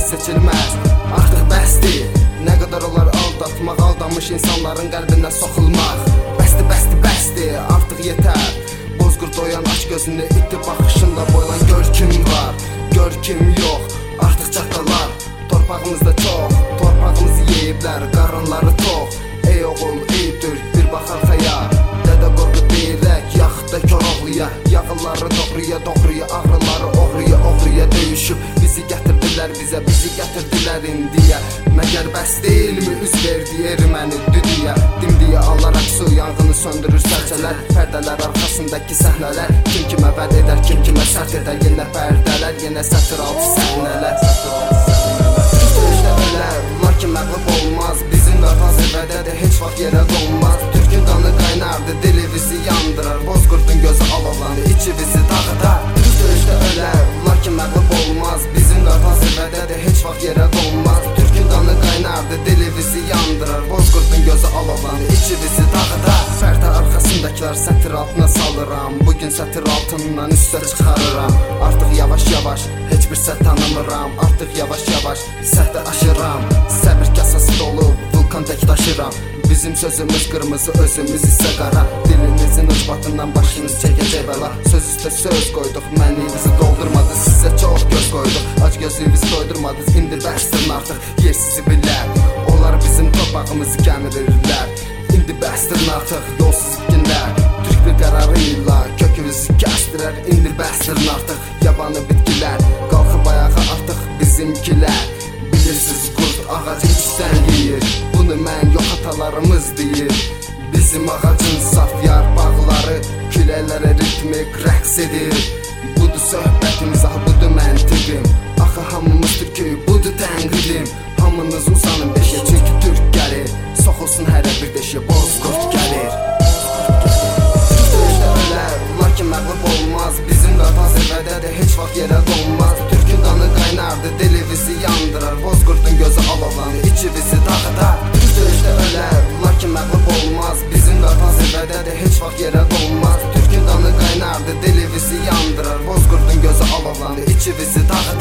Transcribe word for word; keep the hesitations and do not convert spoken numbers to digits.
seçilməz. Artıq bəsdir, nə qədər olar aldatmaq, aldanmış insanların qəlbindən soxulmaq. Bəsdir, bəsdir, bəsdir, artıq yetər. Bozqurd doyan aç gözünü, itdi baxışında boylan. Gör kim var, gör kim yox, artıq çatdalar. Torpağımızda çox, torpağımızı yeyiblər, qarınları tox. Ey oğul, ey türk, bir bax arxaya. Dədə Qorqud deyirək, yaxud da Koroğluya. Yağılları doğruya, doğruya, ağrıları oğruya, oğruya döyüşüb bizi gətirdilər bizə, bizi gətirdilər indiyə. Məgər bəs deyilmi üz verdi erməni düdüyə? Dimdiyə alaraq su yanğını söndürür sərçələr. Pərdələr arxasındakı səhnələr, kim kimə vəd edər, kim kimə sərt edər. Yenə pərdələr, yenə sətr altı səhnələr. Düz döyüşdə ölər, lakin məğlub olmaz. Bizim qardaş zirvədədir, heç vaxt yerə qonmaz. Türkün qanı qaynardı, dili bizi yandırar. Bozqurdun gözü alovlandı, içi bizi dağıdar. Düz döyüşdə ölər, lakin məğlub olmaz. Bizim qardaş zirvədədir, heç vaxt yerə qonmaz. Türkün qanı qaynardı, dili bizi yandırar. Bozqurdun gözü alovlandı, içi bizi dağıdar. Pərdə arxasındakılar sətr altına salıram. Bugün sətr altından üstə çıxarıram. Artıq yavaş yavaş heç bir sət tanımıram. Artıq yavaş yavaş səhdə aşıram. Səbir kasası dolu vulkan tək daşıram. Bizim sözümüz qırmızı, özümüz isə qara. Dilinizin ucbatından başınız çəkəcək bəla. Söz üstə söz qoyduq, mənliğinizi doldurmadı. Sizə çox göz qoyduq, ac gözlüyünüzü doydurmadınız. İndi bəsdirin artıq, yer sizi bilər. Onlar bizim torpağımızı gəmirirlər. İndi bəsdirin artıq, yolsuz günlər. Türk bir qərarıyla kökümüzü kəsdirər. İndi bəsdirin artıq, yabanı bitkilər. Qalxıb ayağa artıq bizimkilər. Bilirsiniz qurd ağacı içdən yeyir. Bunu mən yox atalarımız deyir. Bizim ağacın saf yarpaqları küləklərə ritmik rəqs edir. Budur söhbətimiz, ah budur məntiqim. Axı hamımız türkü, budur tənqidim. Hamınız uzanın beşə, çünki türk gəlir. Soxulsun hərə bir deşə, Bozqurd gəlir. Düz döyüşdə ölər, lakin məğlub olmaz. Bizim qardaş zirvədədir, heç vaxt yerə qonmaz. Türkün qanı qaynardı, dili bizi yandırar. Bozqurdun gözü alovlandı, içi bizi dağıdar. Düz döyüşdə ölər, lakin məğlub olmaz. Bizim qardaş zirvədədir, heç vaxt yerə qonmaz. Türkün qanı qaynardı, dili bizi yandırar. Bozqurdun gözü alovlandı, içi bizi dağıdar.